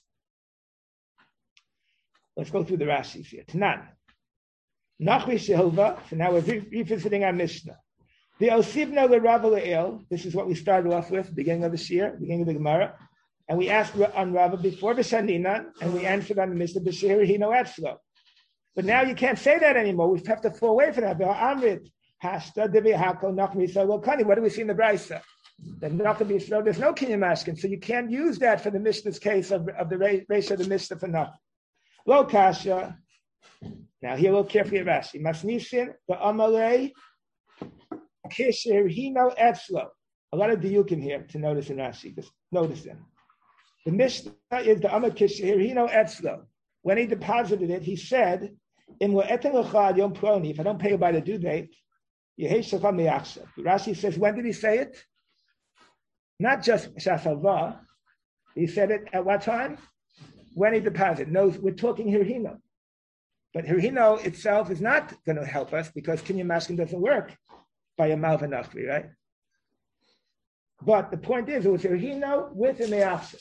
Let's go through the Rashis here. Tanan. Nachri Shehova, so now we're revisiting our Mishnah. The Osivna LeRava Le'el, this is what we started off with, beginning of this year, beginning of the Gemara. And we asked on Rava before B'Shanina, and we answered on the Mishnah B'Shehir Hino Etzlo. But now you can't say that anymore. We have to fall away from that. Amrit, Hashta, Devi Hako, Nachmi Yisrael Kani. What do we see in the Brisa? That Nachmi Yisrael, there's no Kinyan Mashkin, so you can't use that for the Mishnah's case of the ratio of the Mishnah for Nachmi. Lo Kasha. Now here look carefully at Rashi. Masnisin the Amalei Kisher Hino Etzlo. A lot of diukim here to notice in Rashi. Just notice them. The Mishnah is the Amal Kisher Hino Etzlo. When he deposited it, he said, if I don't pay you by the due date, Rashi says, when did he say it? Not just Shasava. He said it at what time? When he deposited. No, we're talking Hirhino. But Hirhino itself is not going to help us because Kinyan Mashkin doesn't work by a Malvin Nachri, right? But the point is, it was Hirhino with a Me'achshav.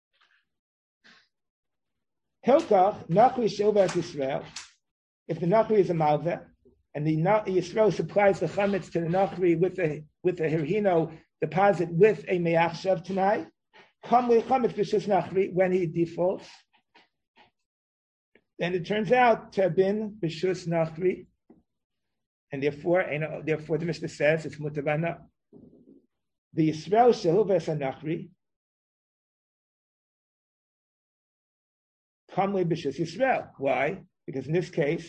Hilkach, Nachri Shilvas Yisrael, if the Nachri is a Malveh, and the Yisrael supplies the chametz to the Nachri with a Hirhino deposit with a Me'achshav tonight, come with chametz b'shus Nachri when he defaults. Then it turns out to have been b'shus Nachri, and therefore the Mishnah says it's mutavana. the Yisrael Shehuves Anachri, Kamle B'Shus Yisrael. Why? Because in this case,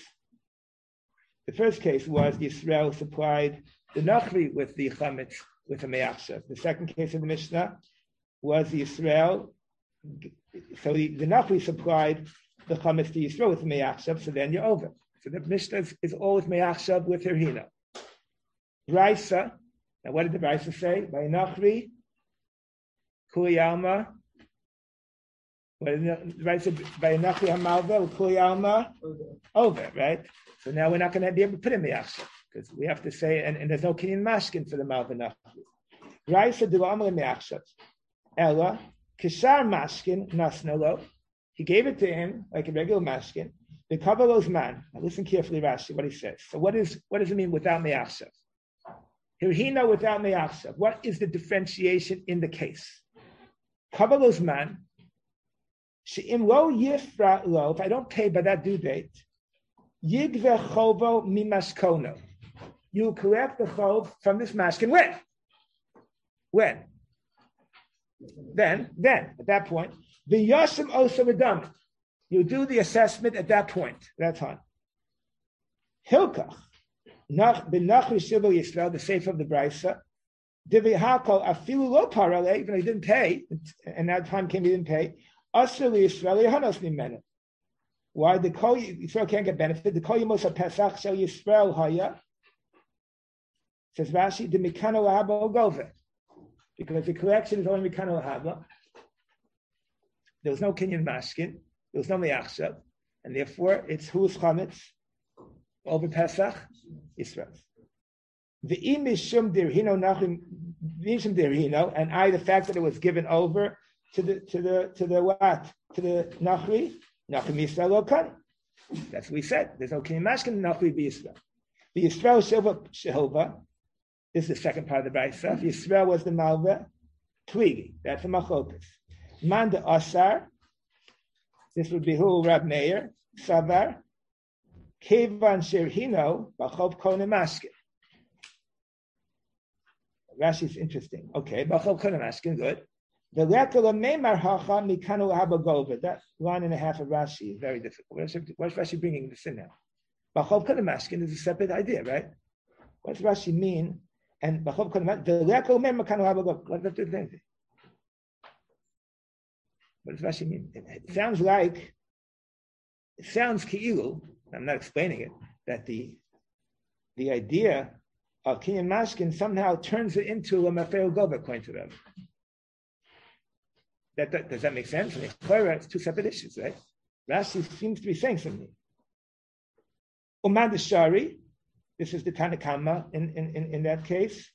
the first case was the Yisrael supplied the Nachri with the Chametz, with the Me'achshav. The second case of the Mishnah was the Yisrael, so the Nachri supplied the Chametz to Yisrael with the Me'achshav, so then you're over. So the Mishnah is always Me'achshav with Hirhina. Raisa, now what did the Raisa say? By Nachri, Kuli Alma, what did the Raisa by Nachri Hamalva, Kuli Alma, over, right? So now we're not going to be able to put in Me'achshav, because we have to say, and there's no Kinyan Mashkin for the Malva Nachri. Raisa de Amar Me'achshav. Ella, Kishar Mashkin, Nasnalo. He gave it to him like a regular Mashkin. The Kabbalah's man. Now listen carefully, Rashi, what he says. So what does it mean without Me'achshav? Hirhina without Me'achshav. What is the differentiation in the case? Kabbalah's man. She'im lo yifra lo, if I don't pay by that due date, yigve chovo mimashkono. You collect the chov from this mashkin. When? Then, at that point, the Yashim also redundant. You do the assessment at that point, that time. Hilkach, Nachri Shivo Yisrael, the safe of the Brisa, Divi Hakol, Afilu Lo Parale, even though he didn't pay, and that time came he didn't pay, Asr Yisrael Yehanos Mimenu. Why? The Kol Yisrael can't get benefit. The Kol Yimos HaPesach Shel Yisrael Haya, says Rashi, the Mikano Lahaba Ogove. Because the collection is only Mikano Lahaba. There was no Kinyan Mashkin. There was no Me'achshav. And therefore, it's who's Chametz over Pesach? Yisrael. The Imishum Dirhino Nachim Mishum Dirhino, and the fact that it was given over to the what? To the Nachri Yisrael Okan. That's what we said. There's no Kinyan Mashkin, Nachri Yisrael. The Yisrael Shehova. This is the second part of the Brisa. Yisrael was the Malva Twigi. That's the Machokas. Manda Asar. This would be who? Rab Meir. Savar. Kevan Shirhino. Bachov Kone Mashkin. Rashi is interesting. Okay. Bachov Kone Mashkin. Good. The Lekala Meimar Hacha Mikanu Habagova. That line and a half of Rashi is very difficult. What's Rashi bringing this in now? Bachov Kone Mashkin is a separate idea, right? What does Rashi mean? And Bachov Kone Mashkin. The Lekala Meimar Mikanu Habagova. What does that mean? What does Rashi mean? It sounds ki'ilu, I'm not explaining it, that the idea of Kinyan Mashkin somehow turns it into a Mafeo Gova, according to them. Does that make sense? It's two separate issues, right? Rashi seems to be saying something. Umad Shari, this is the Tanakama in that case.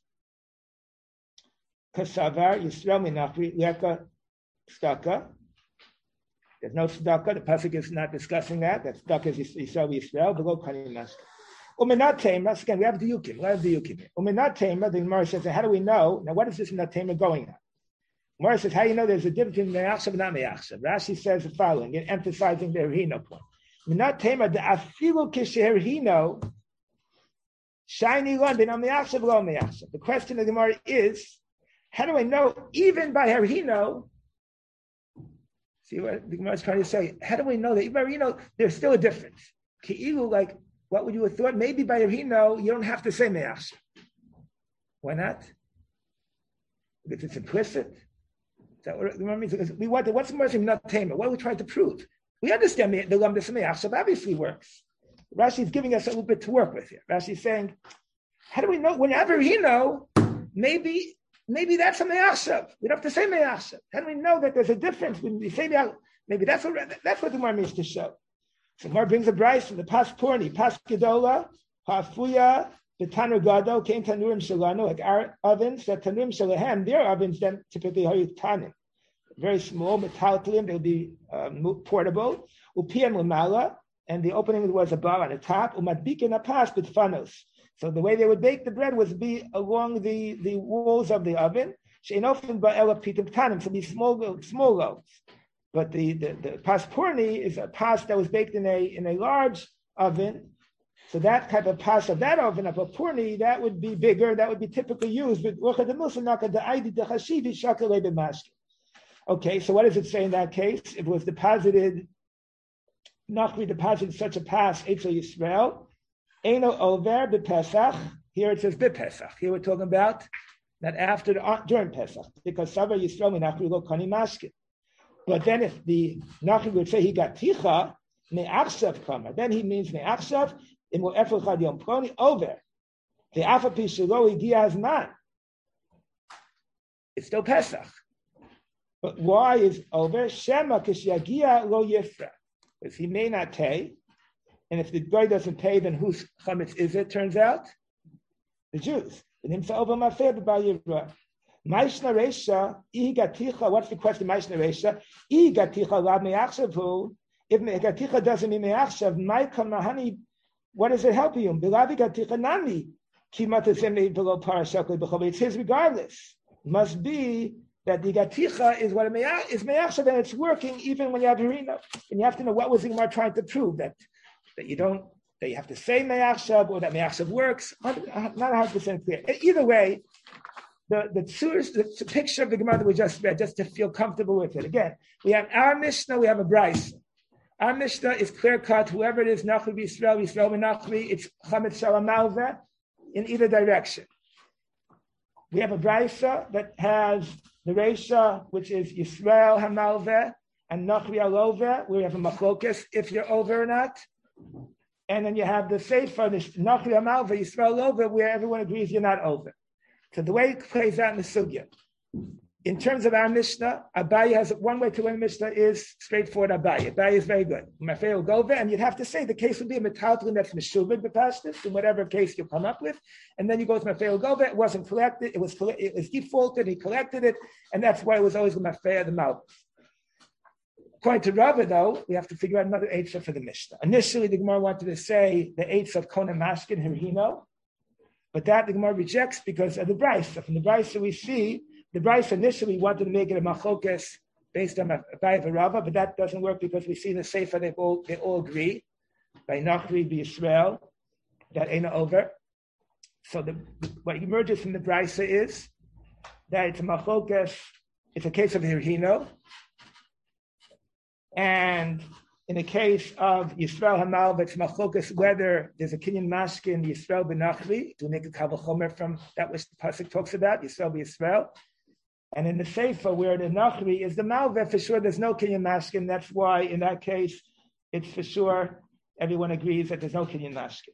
Kasavar, Yisrael Minachri, Leka Staka. There's no tzedakah. The pasuk is not discussing that. That tzedakah is Yisrael, below Kinyan Mashkin. Umenat Tema, again, we have the Yukim. Umenat Tema, the Gemara says, how do we know? Now, what is this Menat Tema going at? Gemara says, how do you know there's a difference between Me'achshav and not Me'achshav? Rashi says the following, emphasizing the Herhino point. Menat Tema, the Afilu Kisherhino, Shiny Lon, Ben Me'achshav, Lo Me'achshav. The question of the Gemara is, how do I know, even by Herhino, see what the Gemara is trying to say? How do we know that? Even there's still a difference. Ki'ilu, like, what would you have thought? Maybe by Herhino, you don't have to say Me'achshav. Why not? Because it's implicit. Is that what the Gemara means? Because we want what's the mercy of not tamer? What are we trying to prove? We understand the Lamdas Me'achshav obviously works. Rashi is giving us a little bit to work with here. Rashi is saying, how do we know? Whenever Herhino, maybe that's a Me'achshav. We don't have to say Me'achshav. How do we know that there's a difference when we say Me'achshav? Maybe that's what the Gemara means to show. So the Gemara brings a Bryce from the Pas Purni, Pas Gedola, Hafuya, the Tanur Gado, came Tanurim Shalano, like our ovens, that Tanurim Shalahem, their ovens then typically are Tanim. Very small, metallically, they'll be portable. Upiyam Lamala, and the opening was above on the top. Umadbikin Apas Bitfanos. So the way they would bake the bread was be along the walls of the oven. She'enofin ba'ela pitim tanim, so be small loaves. But the paspurni is a pas that was baked in a large oven, So that type of pas of that oven of a purni, that would be bigger, that would be typically used. But okay, so what does it say in that case? If it was deposited, Nachri deposited such a pas, Eitzel Yisrael, Eino over b'Pesach. Here it says b'Pesach. Here we're talking about that during Pesach, because Savar Yisrael Nachri lo kani maskin. But then if the Nachri would say he got ticha, me'achshav kama, then he means me'achshav, in mo efel chad yom proni, over. The afapi shelo igia hazman. It's still Pesach. But why is over? Shema kishagia lo yifra. Because he may not pay. And if the guy doesn't pay, then whose chametz is it, turns out? The Jews. What's the question? Maishna Resha. If Megaticha doesn't mean Me'achshav, Maika Mahani, what does it help you? It's his regardless. Must be that the Gaticha is what is Me'achshav, and it's working even when you have Harina. And you have to know what was the Gemara trying to prove, that you don't, that you have to say Me'achshav, or that Me'achshav works. Not 100% clear. Either way, the picture of the Gemara that we just read, just to feel comfortable with it. Again, we have our Mishnah, we have a Bryce. Our Mishnah is clear cut. Whoever it is, Nachri Yisrael, Yisrael Menachri, it's Chametz Shalom Malveh in either direction. We have a Brisa that has the Reisha, which is Yisrael Hamalveh and Nachri Aloveh. We have a Machlokas if you're over or not. And then you have the Sefer, the Nachri Hamalveh, Yisrael Aloveh, where everyone agrees you're not over. So the way it plays out in the Sugya. In terms of our Mishnah, Abaye has one way to learn Mishnah is straightforward Abaye. Abaye is very good. Mafei will go there, and you'd have to say the case would be a metaltalin that's meshubed b'pashtus in whatever case you come up with, and then you go to Mafei will go there. It wasn't collected. It was defaulted. He collected it, and that's why it was always the Mafei the mouth. According to Rava, though, we have to figure out another eitzah for the Mishnah. Initially, the Gemara wanted to say the eitzah of Kona Mashkin Hirhino, but that the Gemara rejects because of the Brisa. From the Brisa we see. The Bryce initially wanted to make it a machlokas based on Abaye Rava, but that doesn't work because we see in the Sefer they all agree by Nachri B'Yisrael that ain't over. So what emerges from the Bryce is that it's a machlokas. It's a case of hirhino, and in the case of Yisrael Hamal, it's machlokas whether there's a kinyan mashkin Yisrael B'Nachri to make a kavachomer from that which the pasuk talks about Yisrael B'Yisrael. And in the Sefer, where the Nachri is the Malveh, for sure there's no Kinyan Mashkin. That's why, in that case, it's for sure everyone agrees that there's no Kinyan Mashkin.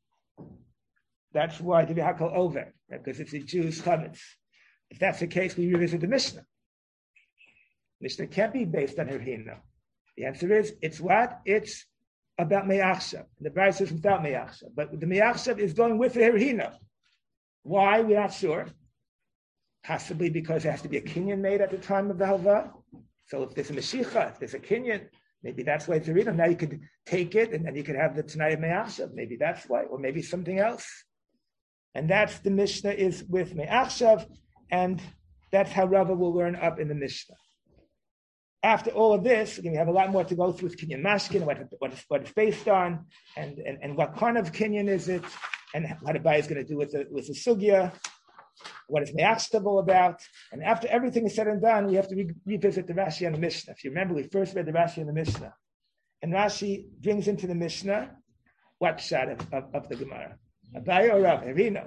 That's why the V'hakol over, because it's a Jew's chametz. If that's the case, we revisit the Mishnah. Mishnah can't be based on Hirhino. The answer is, it's what? It's about Me'achshav. The Bryce is without Me'achshav. But the Me'achshav is going with the Hirhino. Why? We're not sure. Possibly because there has to be a kinyan made at the time of the halva. So if there's a Mashiach, if there's a kinyan, maybe that's why it's a reading. Now you could take it and then you could have the Tanai Me'achshav. Maybe that's why, or maybe something else. And that's the Mishnah is with Me'achshav, and that's how Rava will learn up in the Mishnah. After all of this, we have a lot more to go through with kinyan mashkin, what it's based on, and what kind of kinyan is it, and what Abaye is going to do with the sugya. What is Me'achshav all about? And after everything is said and done, we have to revisit the Rashi and the Mishnah. If you remember, we first read the Rashi and the Mishnah. And Rashi brings into the Mishnah what shot of the Gemara? Abaye or Rav? Hirhino.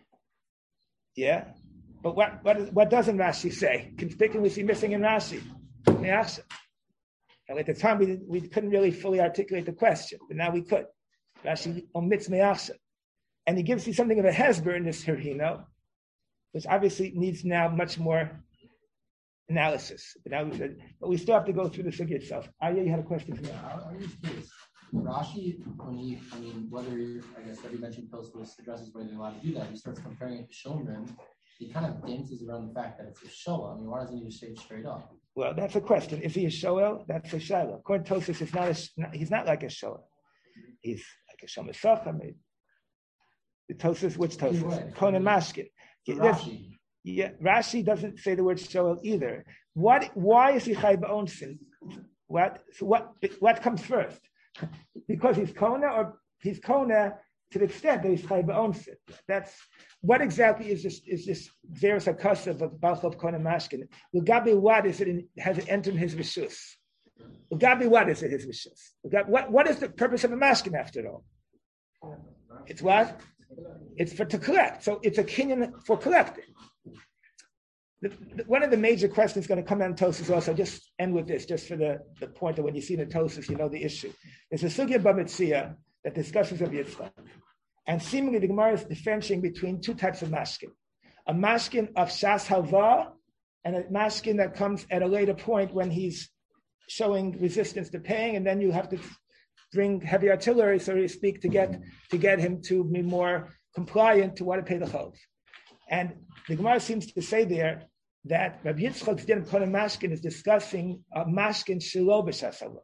Yeah? But what doesn't Rashi say? Conspicuously missing in Rashi. Me'achshav. At the time, we couldn't really fully articulate the question, but now we could. Rashi omits Me'achshav. And he gives you something of a hesber in this Hirhino, which obviously needs now much more analysis. But we still have to go through the sugya itself. Arya, you had a question for me. I'm just curious. Rashi, whether you mentioned Tosfos addresses whether they're allowed to do that, he starts comparing it to Shomrim. He kind of dances around the fact that it's a Shoah. Why doesn't he just say it straight up? Well, that's a question. Is he a Shoel? That's a Shiloh. According to Tosfos, he's not like a Shoel. He's like a Shomer Socha, maybe. The Tosfos, which Tosfos? Kohen Mashkin. Rashi. Yeah, Rashi doesn't say the word Shoel either. Why is he Chai B'Onsin? What comes first? Because he's Kona, or he's kona to the extent that he's chayav b'onset. That's what exactly is this Zeres HaKasav of Balchov Kona Mashkin? L'gabi what is it? Has it entered his rishus? L'gabi what is it his rishus? What is the purpose of a mashkin after all? It's what? It's to collect. So it's a kinyan for collecting. One of the major questions going to come on Tosfos also. Just end with this, just for the point that when you see the Tosfos, you know the issue. There's a sugya b'mitzia that discusses of Yitzchak. And seemingly the Gemara is differentiating between two types of mashkin. A mashkin of shas halva and a mashkin that comes at a later point when he's showing resistance to paying, and then you have to bring heavy artillery, so to speak, to get him to be more compliant to want to pay the chov. And the Gemara seems to say there that Rabbi Yitzchak's din of Kohen Mashkin is discussing a mashkin shelo b'shas halva,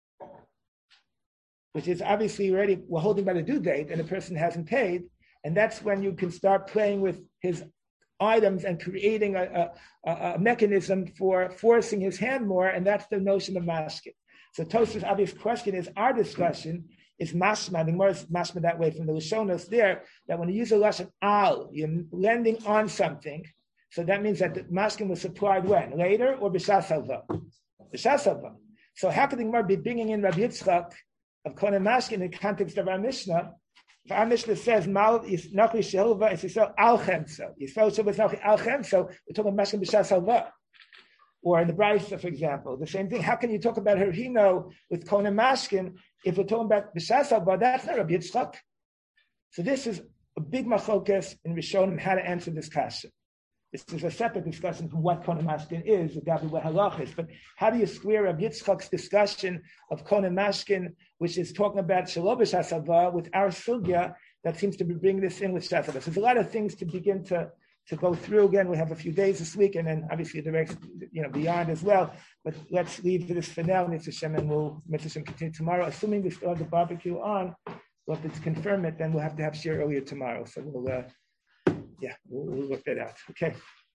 which is obviously already we're holding by the due date and the person hasn't paid, and that's when you can start playing with his items and creating a mechanism for forcing his hand more, and that's the notion of mashkin. So Tosfos' obvious question is, our discussion is mashma, the Gemara is mashma that way from the Lashonos there, that when you use a lashon al, you're lending on something, so that means that the mashkin was supplied when? Later or b'shas halva? B'shas halva. So how could the Gemara be bringing in Rabbi Yitzchak of Kohen Mashkin in the context of our Mishnah? If our Mishnah says Mal is Nachli Shehelva, it's Yisrael Al Chemso. Yisrael Shel Nachli Al Chemso. We're talking about Mashkin b'Shas Halva. Or in the Brisa, for example, the same thing. How can you talk about Herhino with Kohen Mashkin if we're talking about b'Shas Halva? That's not Rabbi Yitzchak. So this is a big machlokas in Rishonim how to answer this kasha. This is a separate discussion from what Kohen Mashkin is, Gabi what halach is. But how do you square Rabbi Yitzchak's discussion of Kohen Mashkin, which is talking about Shelo b'Shas Halva, with our sugya that seems to be bringing this in with Shas Halva? So there's a lot of things to begin to go through. Again, we have a few days this week, and then obviously the rest, beyond as well. But let's leave this for now, Mitzvah Shem, and we'll Mitzvah Shem continue tomorrow. Assuming we still have the barbecue on, we'll have to confirm it. Then we'll have to have share earlier tomorrow. So we'll look that out. Okay.